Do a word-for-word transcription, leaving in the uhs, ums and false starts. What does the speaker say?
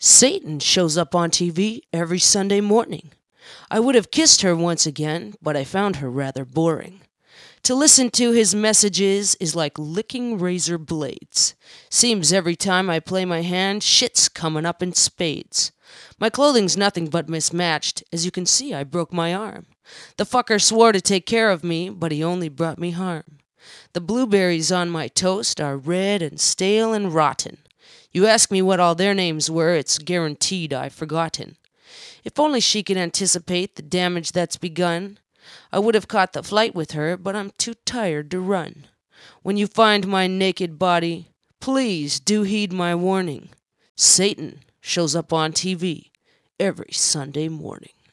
Satan shows up on T V every Sunday morning. I would have kissed her once again, but I found her rather boring. To listen to his messages is like licking razor blades. Seems every time I play my hand, shit's coming up in spades. My clothing's nothing but mismatched. As you can see, I broke my arm. The fucker swore to take care of me, but he only brought me harm. The blueberries on my toast are red and stale and rotten. You ask me what all their names were, it's guaranteed I've forgotten. If only she could anticipate the damage that's begun, I would have caught the flight with her, but I'm too tired to run. When you find my naked body, please do heed my warning. Satan shows up on T V every Sunday morning.